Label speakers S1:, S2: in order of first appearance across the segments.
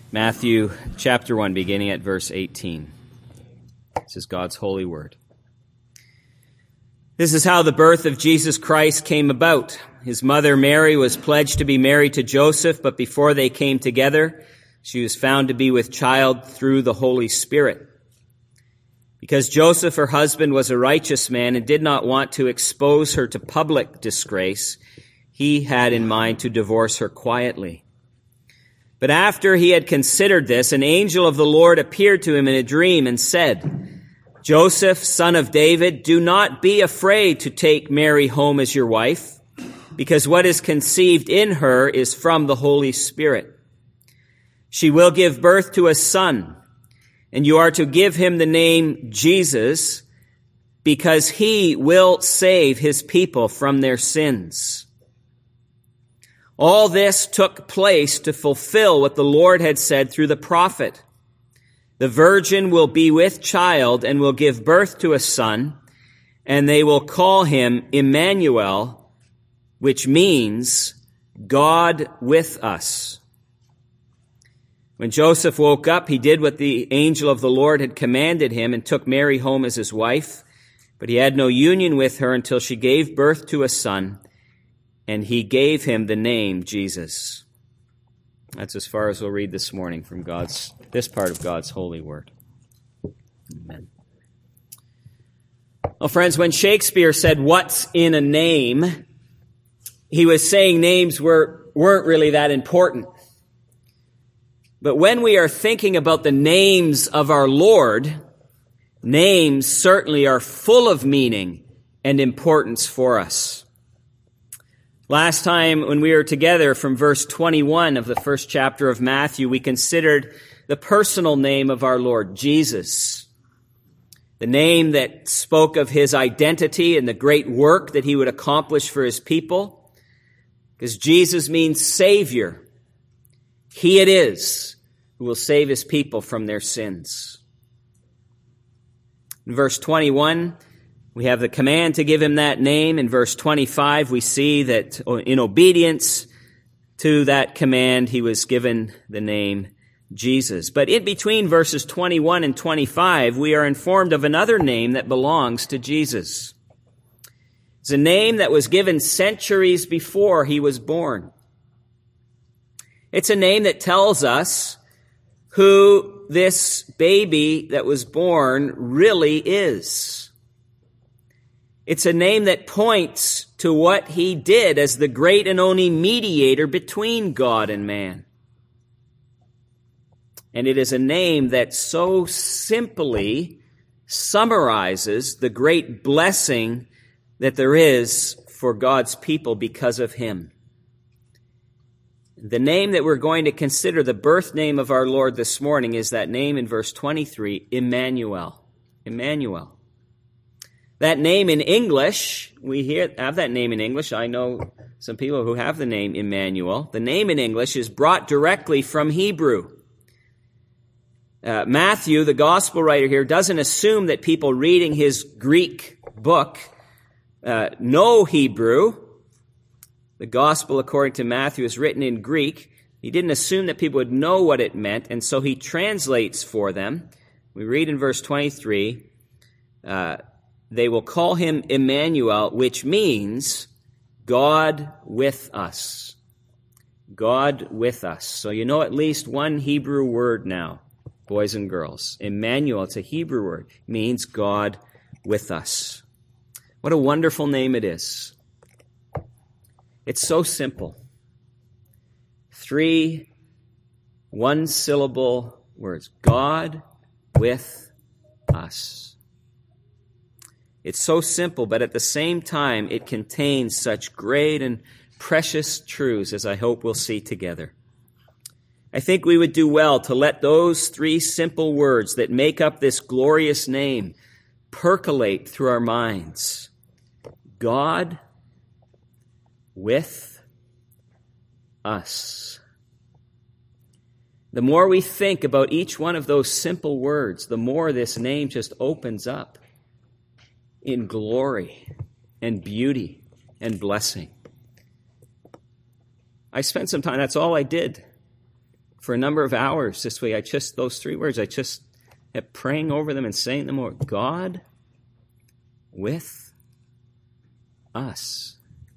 S1: Matthew chapter 1, beginning at verse 18. This is God's holy word. This is how the birth of Jesus Christ came about. His mother Mary was pledged to be married to Joseph, but before they came together, she was found to be with child through the Holy Spirit. Because Joseph, her husband, was a righteous man and did not want to expose her to public disgrace, he had in mind to divorce her quietly. But after he had considered this, an angel of the Lord appeared to him in a dream and said, Joseph, son of David, do not be afraid to take Mary home as your wife, because what is conceived in her is from the Holy Spirit. She will give birth to a son, and you are to give him the name Jesus, because he will save his people from their sins. All this took place to fulfill what the Lord had said through the prophet. The virgin will be with child and will give birth to a son, and they will call him Emmanuel, which means God with us. When Joseph woke up, he did what the angel of the Lord had commanded him and took Mary home as his wife, but he had no union with her until she gave birth to a son, and he gave him the name Jesus. That's as far as we'll read this morning from this part of God's holy word. Amen. Well, friends, when Shakespeare said, "What's in a name?" he was saying names weren't really that important. But when we are thinking about the names of our Lord, names certainly are full of meaning and importance for us. Last time when we were together from verse 21 of the first chapter of Matthew, we considered the personal name of our Lord, Jesus. The name that spoke of his identity and the great work that he would accomplish for his people. Because Jesus means Savior. He it is who will save his people from their sins. In verse 21, we have the command to give him that name. In verse 25, we see that in obedience to that command, he was given the name Jesus. But in between verses 21 and 25, we are informed of another name that belongs to Jesus. It's a name that was given centuries before he was born. It's a name that tells us who this baby that was born really is. It's a name that points to what he did as the great and only mediator between God and man. And it is a name that so simply summarizes the great blessing that there is for God's people because of him. The name that we're going to consider, the birth name of our Lord this morning, is that name in verse 23, Emmanuel. Emmanuel. That name in English, have that name in English. I know some people who have the name Emmanuel. The name in English is brought directly from Hebrew. Matthew, the gospel writer here, doesn't assume that people reading his Greek book know Hebrew. The gospel, according to Matthew, is written in Greek. He didn't assume that people would know what it meant, and so he translates for them. We read in verse 23, they will call him Emmanuel, which means God with us. God with us. So you know at least one Hebrew word now, boys and girls. Emmanuel, it's a Hebrew word, means God with us. What a wonderful name it is. It's so simple. 3 one-syllable words. God with us. It's so simple, but at the same time, it contains such great and precious truths, as I hope we'll see together. I think we would do well to let those 3 simple words that make up this glorious name percolate through our minds. God with us. The more we think about each one of those simple words, the more this name just opens up in glory and beauty and blessing. I spent some time, that's all I did for a number of hours this way. Those three words, I just kept praying over them and saying them more. God with us.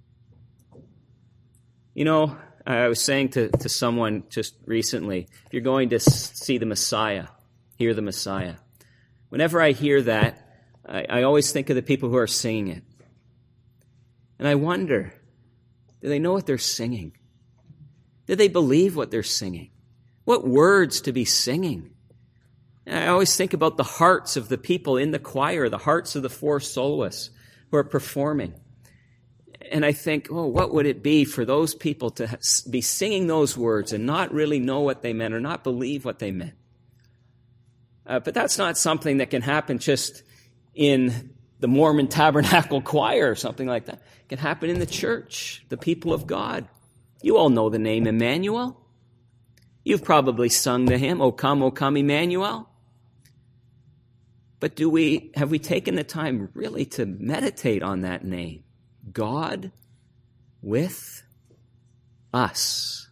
S1: You know, I was saying to someone just recently, if you're going to see the Messiah, hear the Messiah. Whenever I hear that, I always think of the people who are singing it. And I wonder, do they know what they're singing? Do they believe what they're singing? What words to be singing? And I always think about the hearts of the people in the choir, the hearts of the four soloists who are performing. And I think, what would it be for those people to be singing those words and not really know what they meant or not believe what they meant? But that's not something that can happen just in the Mormon Tabernacle Choir or something like that. It can happen in the church, the people of God. You all know the name Emmanuel. You've probably sung the hymn, O come, Emmanuel. But have we taken the time really to meditate on that name? God with us.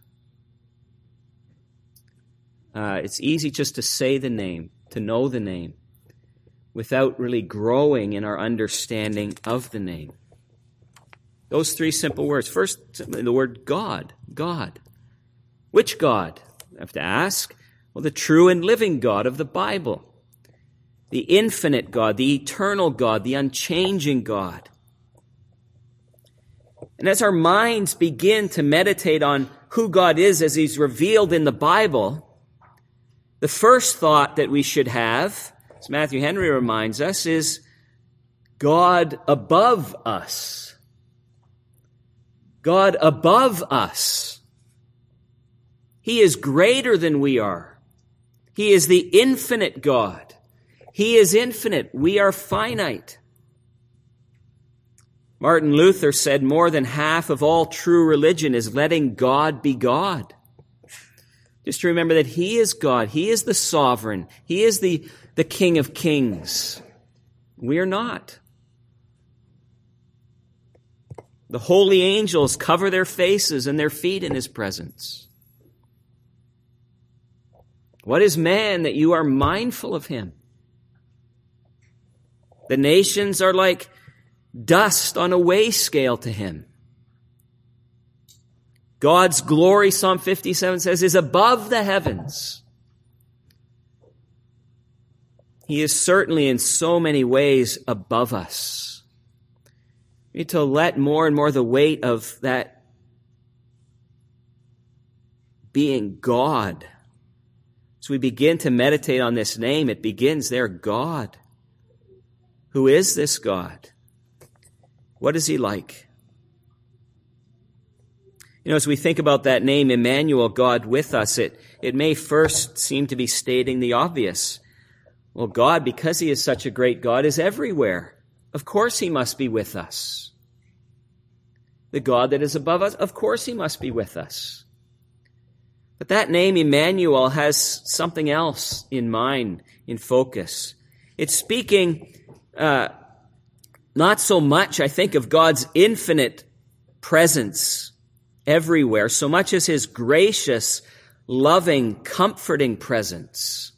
S1: It's easy just to say the name, to know the name, without really growing in our understanding of the name. Those three simple words. First, the word God. God. Which God? I have to ask. Well, the true and living God of the Bible. The infinite God, the eternal God, the unchanging God. And as our minds begin to meditate on who God is as He's revealed in the Bible, the first thought that we should have, as Matthew Henry reminds us, is God above us. God above us. He is greater than we are. He is the infinite God. He is infinite. We are finite. Martin Luther said more than half of all true religion is letting God be God. Just to remember that He is God. He is the sovereign. He is the King of Kings. We are not. The holy angels cover their faces and their feet in His presence. What is man that you are mindful of him? The nations are like dust on a weigh scale to Him. God's glory, Psalm 57 says, is above the heavens. He is certainly in so many ways above us. We need to let more and more the weight of that being God. As we begin to meditate on this name, it begins there, God. Who is this God? What is He like? You know, as we think about that name, Emmanuel, God with us, it may first seem to be stating the obvious. Well, God, because He is such a great God, is everywhere. Of course He must be with us. The God that is above us, of course He must be with us. But that name, Emmanuel, has something else in mind, in focus. It's speaking not so much, I think, of God's infinite presence everywhere, so much as His gracious, loving, comforting presence.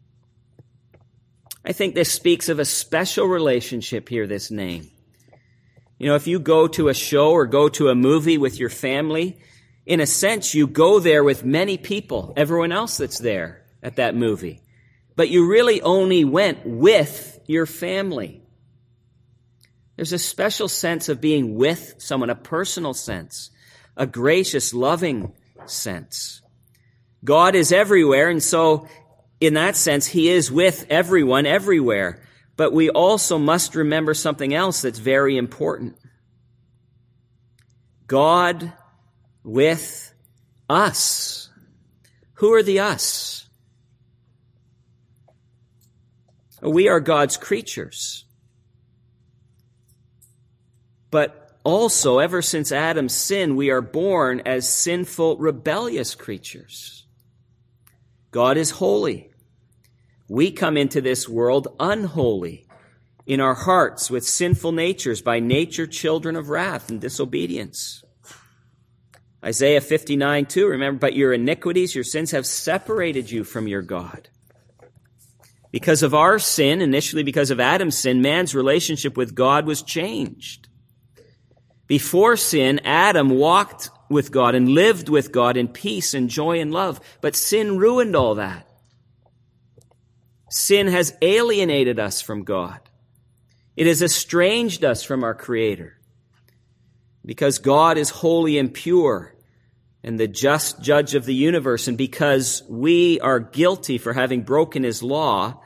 S1: I think this speaks of a special relationship here, this name. You know, if you go to a show or go to a movie with your family, in a sense, you go there with many people, everyone else that's there at that movie. But you really only went with your family. There's a special sense of being with someone, a personal sense, a gracious, loving sense. God is everywhere, and so in that sense, He is with everyone everywhere. But we also must remember something else that's very important. God with us. Who are the us? We are God's creatures. But also, ever since Adam's sin, we are born as sinful, rebellious creatures. God is holy. We come into this world unholy in our hearts with sinful natures, by nature children of wrath and disobedience. Isaiah 59:2, remember, but your iniquities, your sins have separated you from your God. Because of our sin, initially because of Adam's sin, man's relationship with God was changed. Before sin, Adam walked with God and lived with God in peace and joy and love. But sin ruined all that. Sin has alienated us from God. It has estranged us from our Creator. Because God is holy and pure and the just judge of the universe, and because we are guilty for having broken His law,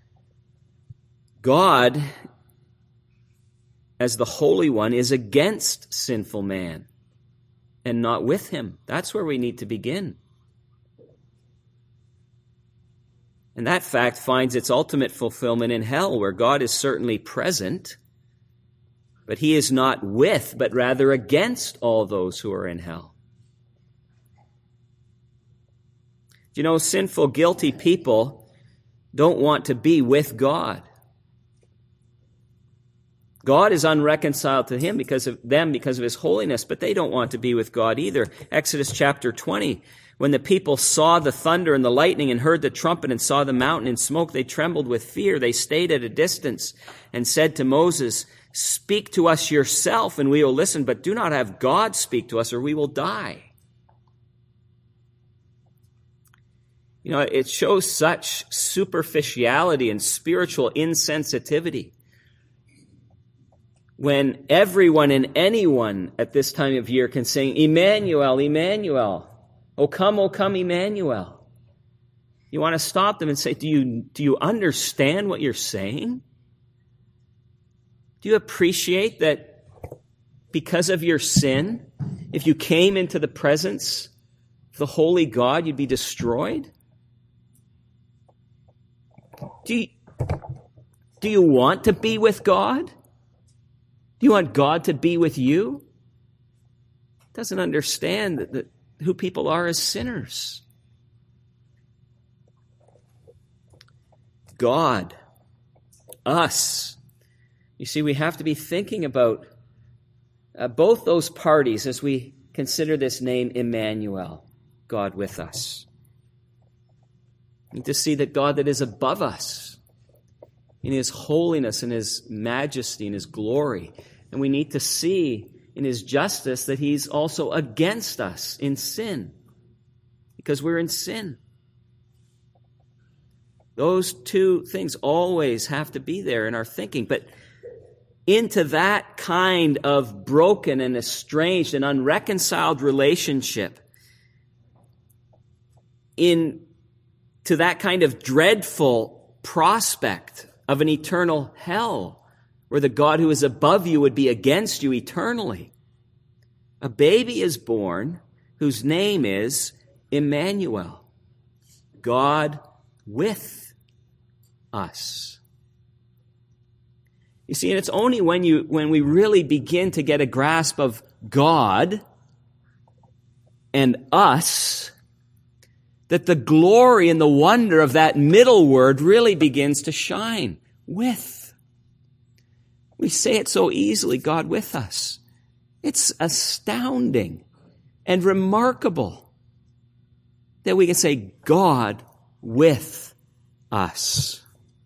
S1: God, as the Holy One, is against sinful man and not with him. That's where we need to begin. And that fact finds its ultimate fulfillment in hell, where God is certainly present, but He is not with, but rather against all those who are in hell. You know, sinful, guilty people don't want to be with God. God is unreconciled to him because of His holiness, but they don't want to be with God either. Exodus chapter 20, when the people saw the thunder and the lightning and heard the trumpet and saw the mountain in smoke, they trembled with fear. They stayed at a distance and said to Moses, "Speak to us yourself and we will listen, but do not have God speak to us or we will die." You know, it shows such superficiality and spiritual insensitivity when everyone and anyone at this time of year can sing, "Emmanuel, Emmanuel, O come, Emmanuel." You want to stop them and say, do you understand what you're saying? Do you appreciate that because of your sin, if you came into the presence of the holy God, you'd be destroyed? Do you want to be with God? Do you want God to be with you? Doesn't understand that who people are as sinners. God, us. You see, we have to be thinking about both those parties as we consider this name Emmanuel, God with us. We need to see that God that is above us in His holiness and His majesty and His glory. And we need to see in His justice that He's also against us in sin, because we're in sin. Those two things always have to be there in our thinking. But into that kind of broken and estranged and unreconciled relationship, into that kind of dreadful prospect of an eternal hell, where the God who is above you would be against you eternally, a baby is born whose name is Emmanuel, God with us. You see, and it's only when we really begin to get a grasp of God and us that the glory and the wonder of that middle word really begins to shine. With. We say it so easily, God with us. It's astounding and remarkable that we can say God with us.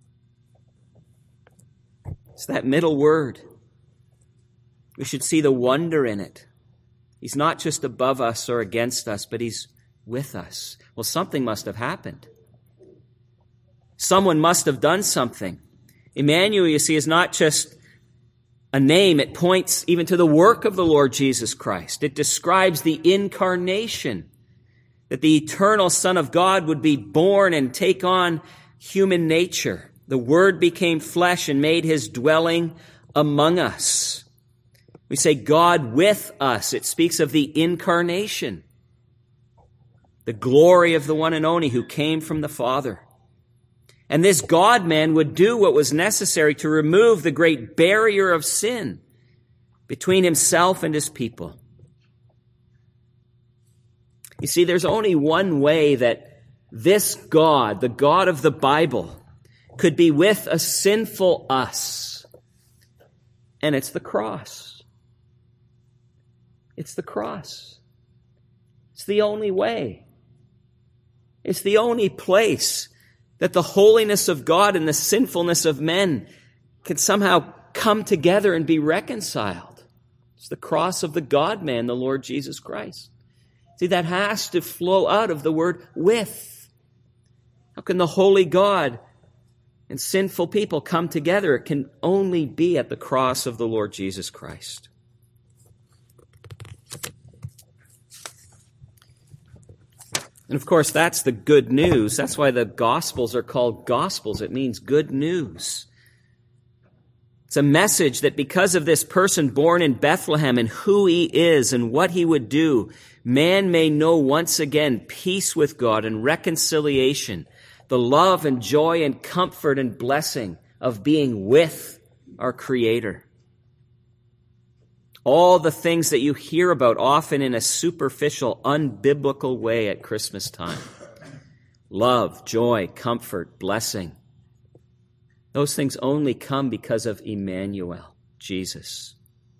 S1: It's that middle word. We should see the wonder in it. He's not just above us or against us, but He's with us. Well, something must have happened. Someone must have done something. Emmanuel, you see, is not just a name. It points even to the work of the Lord Jesus Christ. It describes the incarnation, that the eternal Son of God would be born and take on human nature. The Word became flesh and made His dwelling among us. We say God with us. It speaks of the incarnation, the glory of the one and only who came from the Father. And this God-man would do what was necessary to remove the great barrier of sin between Himself and His people. You see, there's only one way that this God, the God of the Bible, could be with a sinful us. And it's the cross. It's the cross. It's the only way. It's the only place that the holiness of God and the sinfulness of men can somehow come together and be reconciled. It's the cross of the God-man, the Lord Jesus Christ. See, that has to flow out of the word with. How can the holy God and sinful people come together? It can only be at the cross of the Lord Jesus Christ. And of course, that's the good news. That's why the Gospels are called Gospels. It means good news. It's a message that because of this person born in Bethlehem and who he is and what he would do, man may know once again peace with God and reconciliation, the love and joy and comfort and blessing of being with our Creator. All the things that you hear about often in a superficial, unbiblical way at Christmas time. Love, joy, comfort, blessing. Those things only come because of Emmanuel, Jesus.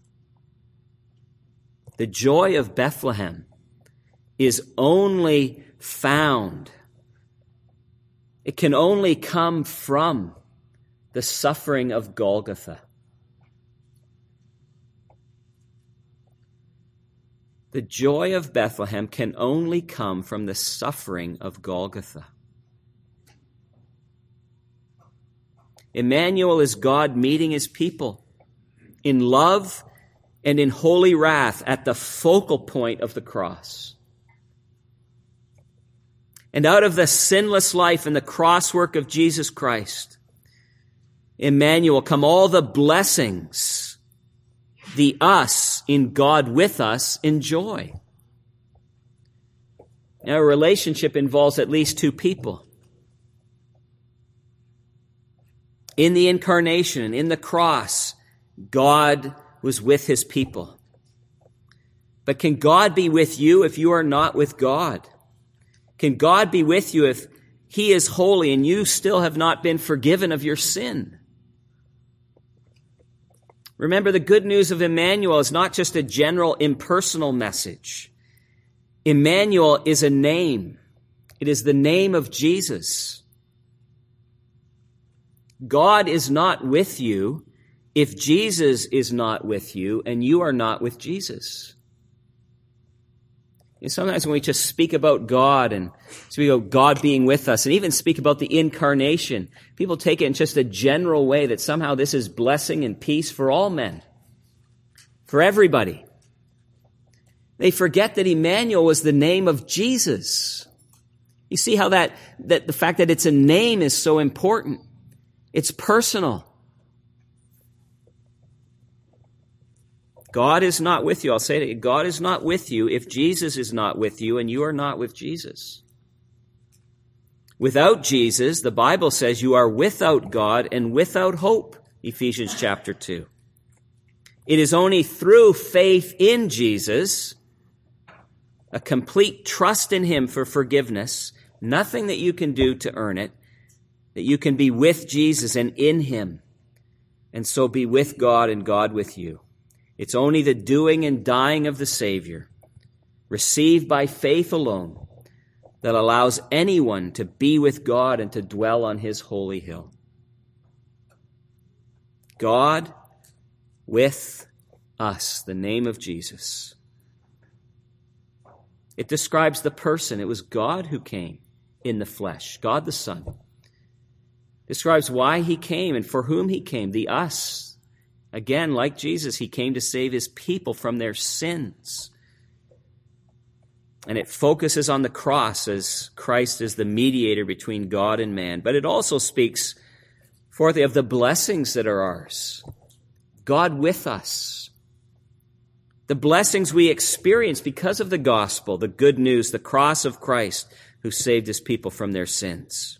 S1: The joy of Bethlehem is only found. It can only come from the suffering of Golgotha. The joy of Bethlehem can only come from the suffering of Golgotha. Emmanuel is God meeting his people in love and in holy wrath at the focal point of the cross. And out of the sinless life and the cross work of Jesus Christ, Emmanuel, come all the blessings the us in God with us enjoy. Now, a relationship involves at least two people. In the incarnation and in the cross, God was with his people. But can God be with you if you are not with God? Can God be with you if he is holy and you still have not been forgiven of your sin? Remember, the good news of Emmanuel is not just a general impersonal message. Emmanuel is a name. It is the name of Jesus. God is not with you if Jesus is not with you and you are not with Jesus. You know, sometimes when we just speak about God and speak about God being with us and even speak about the incarnation, people take it in just a general way that somehow this is blessing and peace for all men, for everybody. They forget that Emmanuel was the name of Jesus. You see how that the fact that it's a name is so important. It's personal. God is not with you. I'll say it. God is not with you if Jesus is not with you and you are not with Jesus. Without Jesus, the Bible says you are without God and without hope. Ephesians chapter 2. It is only through faith in Jesus, a complete trust in him for forgiveness, nothing that you can do to earn it, that you can be with Jesus and in him, and so be with God and God with you. It's only the doing and dying of the Savior, received by faith alone, that allows anyone to be with God and to dwell on his holy hill. God with us, the name of Jesus. It describes the person. It was God who came in the flesh, God the Son. Describes why he came and for whom he came, the us. Again, like Jesus, he came to save his people from their sins. And it focuses on the cross as Christ is the mediator between God and man. But it also speaks, fourthly, of the blessings that are ours. God with us. The blessings we experience because of the gospel, the good news, the cross of Christ who saved his people from their sins.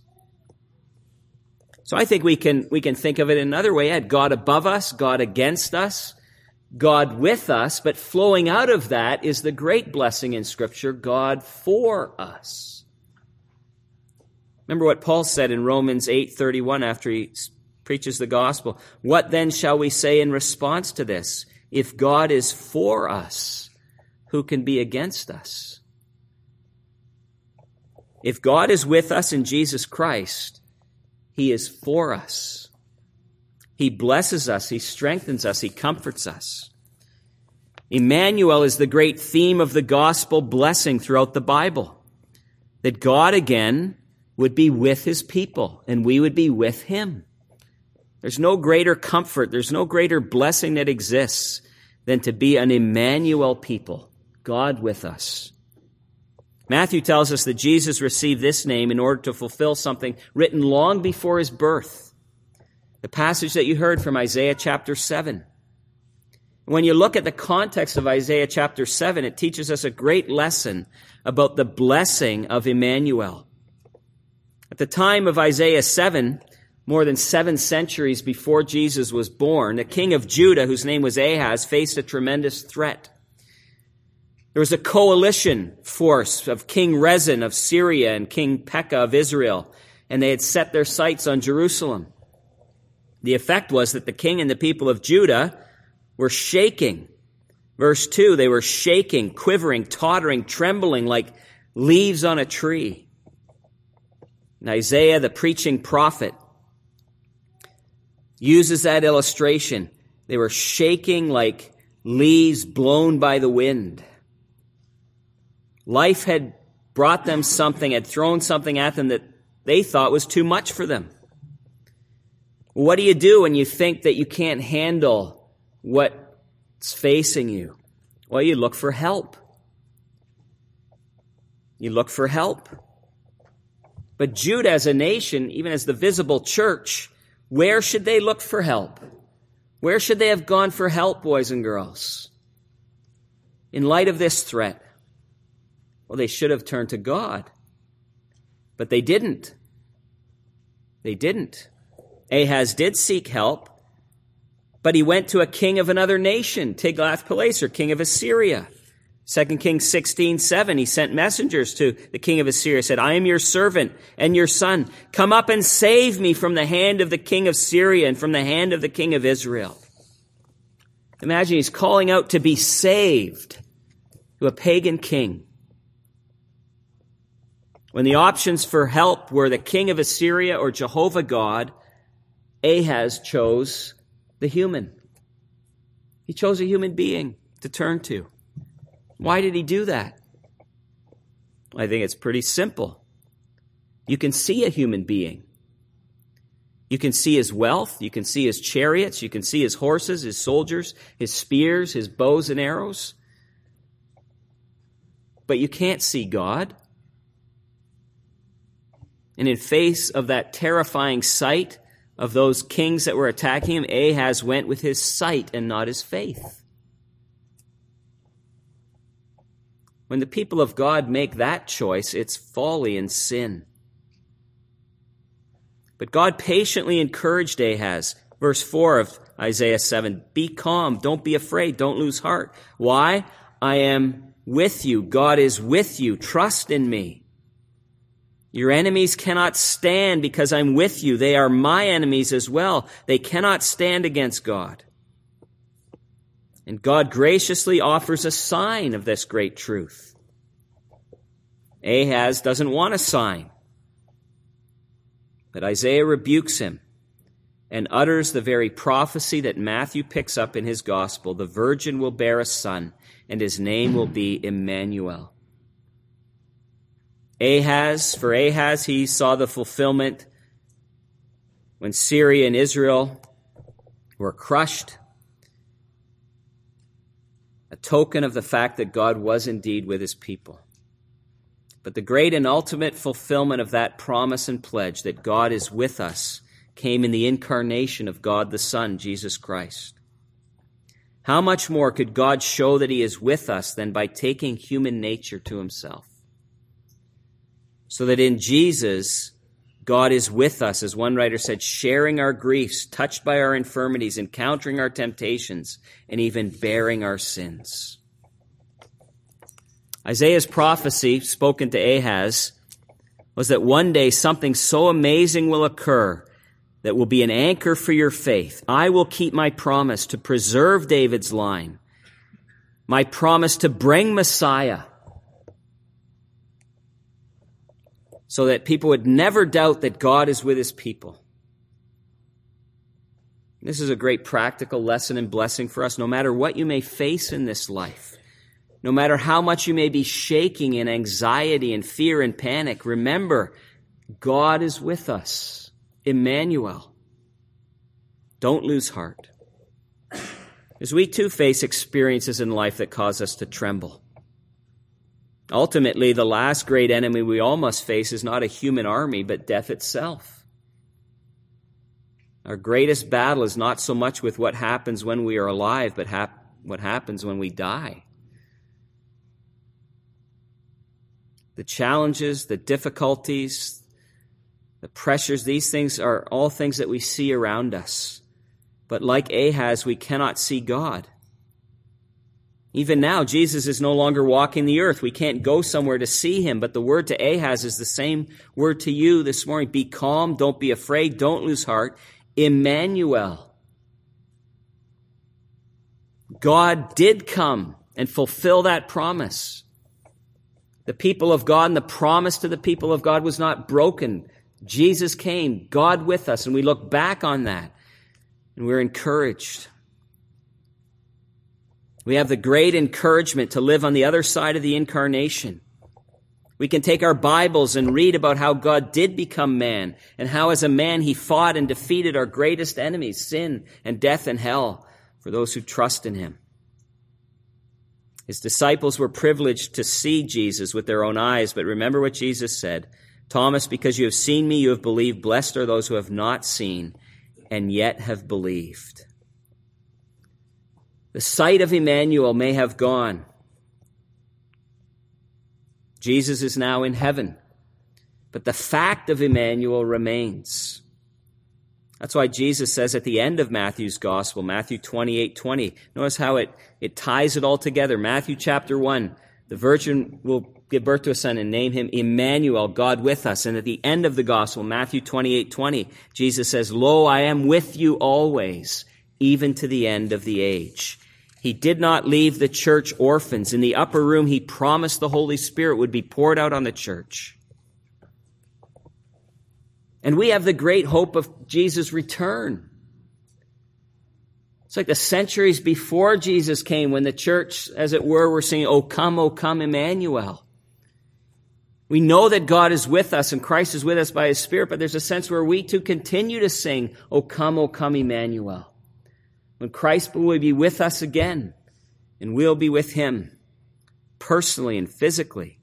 S1: So I think we can think of it another way. God above us, God against us, God with us, but flowing out of that is the great blessing in Scripture, God for us. Remember what Paul said in Romans 8:31 after he preaches the gospel. What then shall we say in response to this? If God is for us, who can be against us? If God is with us in Jesus Christ, he is for us. He blesses us, he strengthens us, he comforts us. Emmanuel is the great theme of the gospel blessing throughout the Bible. That God again would be with his people and we would be with him. There's no greater comfort, there's no greater blessing that exists than to be an Emmanuel people, God with us. Matthew tells us that Jesus received this name in order to fulfill something written long before his birth. The passage that you heard from Isaiah chapter 7. When you look at the context of Isaiah chapter 7, it teaches us a great lesson about the blessing of Emmanuel. At the time of Isaiah 7, more than 7 centuries before Jesus was born, the king of Judah, whose name was Ahaz, faced a tremendous threat. There was a coalition force of King Rezin of Syria and King Pekah of Israel, and they had set their sights on Jerusalem. The effect was that the king and the people of Judah were shaking. Verse 2, they were shaking, quivering, tottering, trembling like leaves on a tree. And Isaiah, the preaching prophet, uses that illustration. They were shaking like leaves blown by the wind. Life had brought them something, had thrown something at them that they thought was too much for them. What do you do when you think that you can't handle what's facing you? Well, you look for help. You look for help. But Judah as a nation, even as the visible church, where should they look for help? Where should they have gone for help, boys and girls? In light of this threat, well, they should have turned to God. But they didn't. They didn't. Ahaz did seek help, but he went to a king of another nation, Tiglath-Pileser, king of Assyria. 2 Kings 16:7, he sent messengers to the king of Assyria, said, I am your servant and your son. Come up and save me from the hand of the king of Syria and from the hand of the king of Israel. Imagine he's calling out to be saved to a pagan king. When the options for help were the king of Assyria or Jehovah God, Ahaz chose the human. He chose a human being to turn to. Why did he do that? I think it's pretty simple. You can see a human being. You can see his wealth. You can see his chariots. You can see his horses, his soldiers, his spears, his bows and arrows. But you can't see God. And in face of that terrifying sight of those kings that were attacking him, Ahaz went with his sight and not his faith. When the people of God make that choice, it's folly and sin. But God patiently encouraged Ahaz. Verse 4 of Isaiah 7, be calm, don't be afraid, don't lose heart. Why? I am with you. God is with you. Trust in me. Your enemies cannot stand because I'm with you. They are my enemies as well. They cannot stand against God. And God graciously offers a sign of this great truth. Ahaz doesn't want a sign. But Isaiah rebukes him and utters the very prophecy that Matthew picks up in his gospel. The virgin will bear a son, and his name will be Emmanuel. For Ahaz, he saw the fulfillment when Syria and Israel were crushed. A token of the fact that God was indeed with his people. But the great and ultimate fulfillment of that promise and pledge that God is with us came in the incarnation of God the Son, Jesus Christ. How much more could God show that he is with us than by taking human nature to himself? So that in Jesus, God is with us, as one writer said, sharing our griefs, touched by our infirmities, encountering our temptations, and even bearing our sins. Isaiah's prophecy, spoken to Ahaz, was that one day something so amazing will occur that will be an anchor for your faith. I will keep my promise to preserve David's line, my promise to bring Messiah. so that people would never doubt that God is with his people. This is a great practical lesson and blessing for us, no matter what you may face in this life. No matter how much you may be shaking in anxiety and fear and panic, remember, God is with us. Emmanuel. Don't lose heart. As we too face experiences in life that cause us to tremble. Ultimately, the last great enemy we all must face is not a human army, but death itself. Our greatest battle is not so much with what happens when we are alive, but what happens when we die. The challenges, the difficulties, the pressures, these things are all things that we see around us. But like Ahaz, we cannot see God. Even now, Jesus is no longer walking the earth. We can't go somewhere to see him, but the word to Ahaz is the same word to you this morning. Be calm, don't be afraid, don't lose heart. Emmanuel. God did come and fulfill that promise. The people of God and the promise to the people of God was not broken. Jesus came, God with us, and we look back on that and we're encouraged. We have the great encouragement to live on the other side of the incarnation. We can take our Bibles and read about how God did become man and how as a man he fought and defeated our greatest enemies, sin and death and hell, for those who trust in him. His disciples were privileged to see Jesus with their own eyes, but remember what Jesus said, Thomas, because you have seen me, you have believed. Blessed are those who have not seen and yet have believed. The sight of Emmanuel may have gone. Jesus is now in heaven, but the fact of Emmanuel remains. That's why Jesus says at the end of Matthew's gospel, Matthew 28:20, notice how it ties it all together. Matthew chapter 1, the virgin will give birth to a son and name him Emmanuel, God with us. And at the end of the gospel, Matthew 28:20, Jesus says, Lo, I am with you always, even to the end of the age. He did not leave the church orphans. In the upper room, he promised the Holy Spirit would be poured out on the church. And we have the great hope of Jesus' return. It's like the centuries before Jesus came when the church, as it were singing, O come, Emmanuel. We know that God is with us and Christ is with us by his Spirit, but there's a sense where we too continue to sing, O come, Emmanuel. When Christ will be with us again, and we'll be with him personally and physically.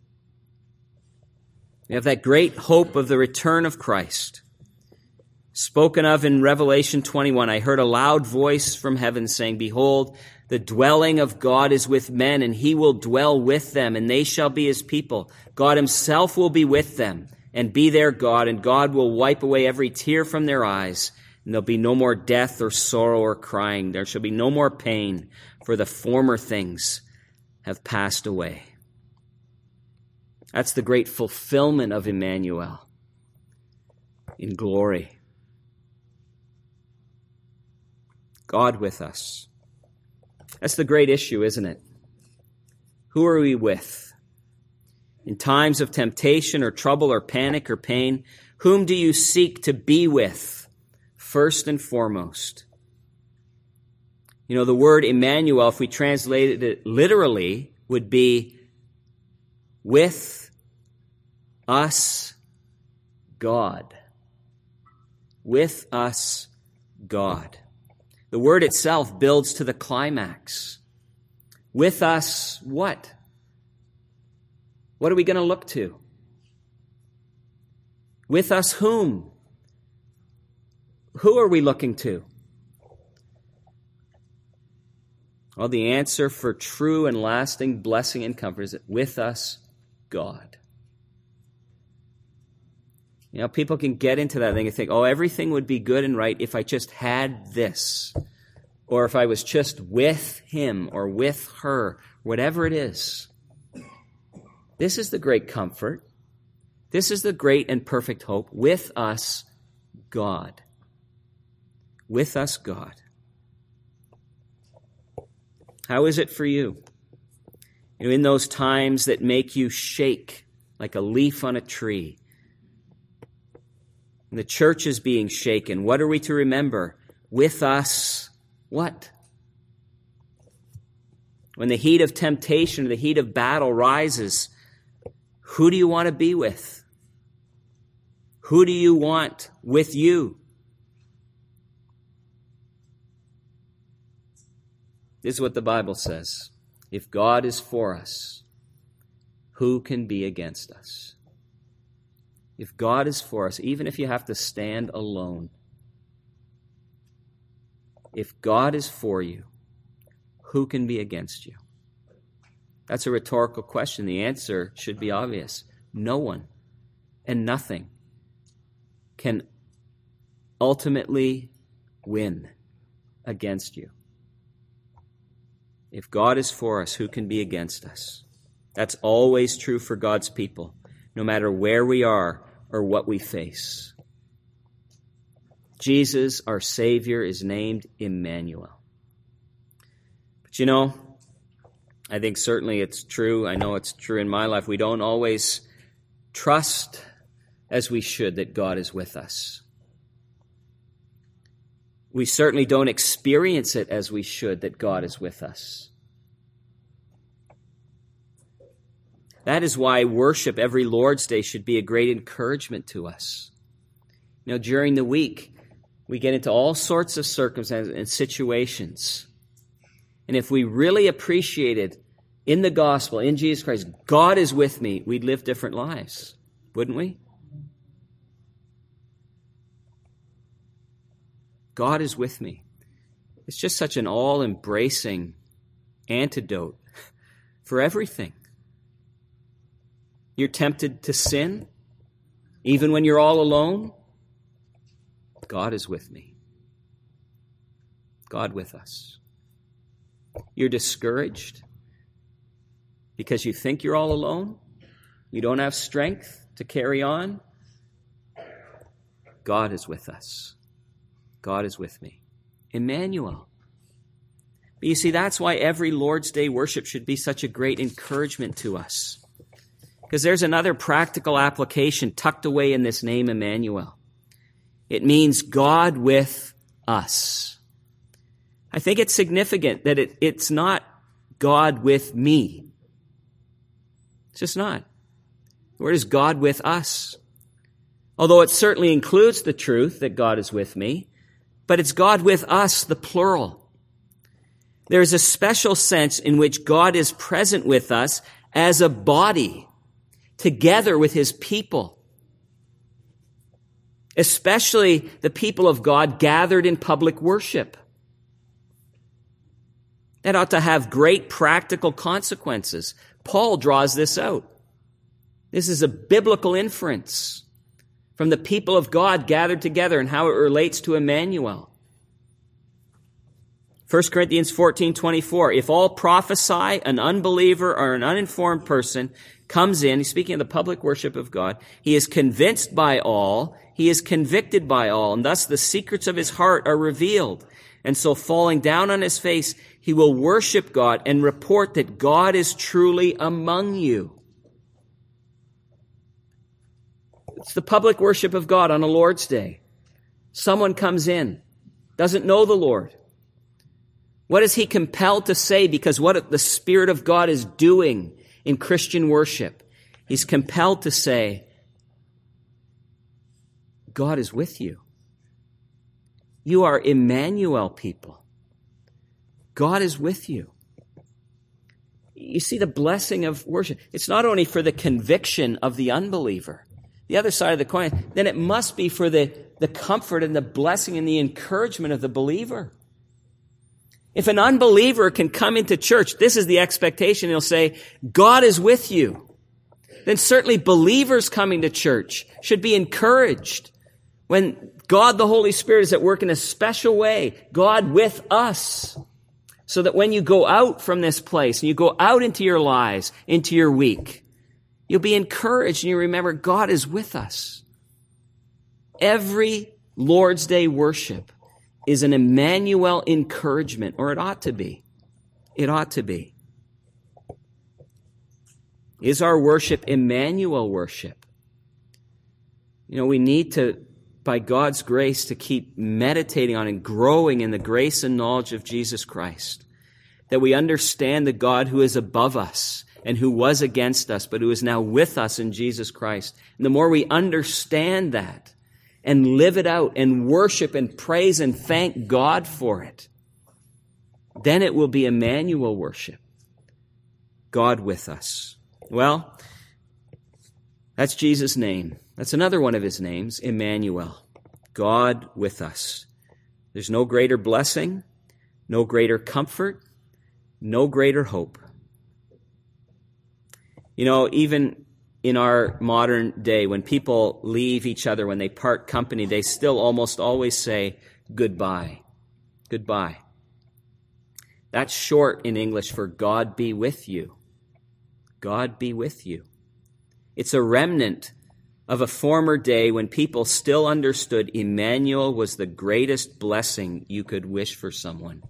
S1: We have that great hope of the return of Christ. Spoken of in Revelation 21, I heard a loud voice from heaven saying, Behold, the dwelling of God is with men, and he will dwell with them, and they shall be his people. God himself will be with them, and be their God, and God will wipe away every tear from their eyes, and there'll be no more death or sorrow or crying. There shall be no more pain, for the former things have passed away. That's the great fulfillment of Emmanuel in glory. God with us. That's the great issue, isn't it? Who are we with? In times of temptation or trouble or panic or pain, whom do you seek to be with first and foremost? You know, the word Emmanuel, if we translated it literally, would be with us, God. With us, God. The word itself builds to the climax. With us, what? What are we going to look to? With us, whom? Who are we looking to? Well, the answer for true and lasting blessing and comfort is with us, God. You know, people can get into that thing and think, oh, everything would be good and right if I just had this, or if I was just with him or with her, whatever it is. This is the great comfort. This is the great and perfect hope. With us, God. With us, God. How is it for you? You know, in those times that make you shake like a leaf on a tree, The church is being shaken. What are we to remember? With us, what? When the heat of temptation, the heat of battle rises, who do you want to be with? Who do you want with you? This is what the Bible says. If God is for us, who can be against us? If God is for us, even if you have to stand alone, if God is for you, who can be against you? That's a rhetorical question. The answer should be obvious. No one and nothing can ultimately win against you. If God is for us, who can be against us? That's always true for God's people, no matter where we are or what we face. Jesus, our Savior, is named Emmanuel. But you know, I think certainly it's true. I know it's true in my life. We don't always trust as we should that God is with us. We certainly don't experience it as we should that God is with us. That is why worship every Lord's Day should be a great encouragement to us. You know, during the week, we get into all sorts of circumstances and situations. And if we really appreciated in the gospel, in Jesus Christ, God is with me, we'd live different lives, wouldn't we? God is with me. It's just such an all-embracing antidote for everything. You're tempted to sin, even when you're all alone. God is with me. God with us. You're discouraged because you think you're all alone. You don't have strength to carry on. God is with us. God is with me. Emmanuel. But you see, that's why every Lord's Day worship should be such a great encouragement to us. Because there's another practical application tucked away in this name, Emmanuel. It means God with us. I think it's significant that it's not God with me. It's just not. The word is God with us. Although it certainly includes the truth that God is with me, but it's God with us, the plural. There's a special sense in which God is present with us as a body, together with his people, especially the people of God gathered in public worship. That ought to have great practical consequences. Paul draws this out. This is a biblical inference from the people of God gathered together and how it relates to Emmanuel. 1 Corinthians 14:24, if all prophesy, an unbeliever or an uninformed person comes in, he's speaking of the public worship of God, he is convinced by all, he is convicted by all, and thus the secrets of his heart are revealed. And so falling down on his face, he will worship God and report that God is truly among you. It's the public worship of God on a Lord's Day. Someone comes in, doesn't know the Lord. What is he compelled to say? Because what the Spirit of God is doing in Christian worship, he's compelled to say, God is with you. You are Emmanuel people. God is with you. You see the blessing of worship. It's not only for the conviction of the unbeliever. The other side of the coin, then it must be for the comfort and the blessing and the encouragement of the believer. If an unbeliever can come into church, this is the expectation. He'll say, God is with you. Then certainly believers coming to church should be encouraged when God, the Holy Spirit, is at work in a special way. God with us. So that when you go out from this place and you go out into your lives, into your week, you'll be encouraged and you remember God is with us. Every Lord's Day worship is an Emmanuel encouragement, or it ought to be. It ought to be. Is our worship Emmanuel worship? You know, we need to by God's grace, to keep meditating on and growing in the grace and knowledge of Jesus Christ. That we understand the God who is above us and who was against us, but who is now with us in Jesus Christ. And the more we understand that and live it out and worship and praise and thank God for it, then it will be Emmanuel worship. God with us. Well, that's Jesus' name. That's another one of his names, Emmanuel. God with us. There's no greater blessing, no greater comfort, no greater hope. You know, even in our modern day, when people leave each other, when they part company, they still almost always say goodbye. Goodbye. That's short in English for God be with you. God be with you. It's a remnant of a former day when people still understood Emmanuel was the greatest blessing you could wish for someone.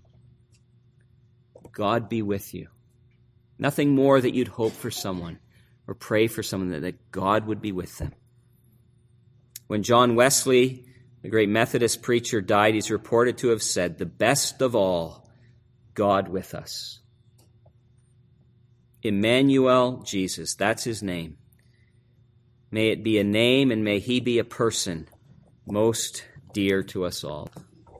S1: God be with you. Nothing more that you'd hope for someone or pray for someone, that God would be with them. When John Wesley, the great Methodist preacher, died, he's reported to have said, "The best of all, God with us." Emmanuel, Jesus, that's his name. May it be a name and may he be a person most dear to us all.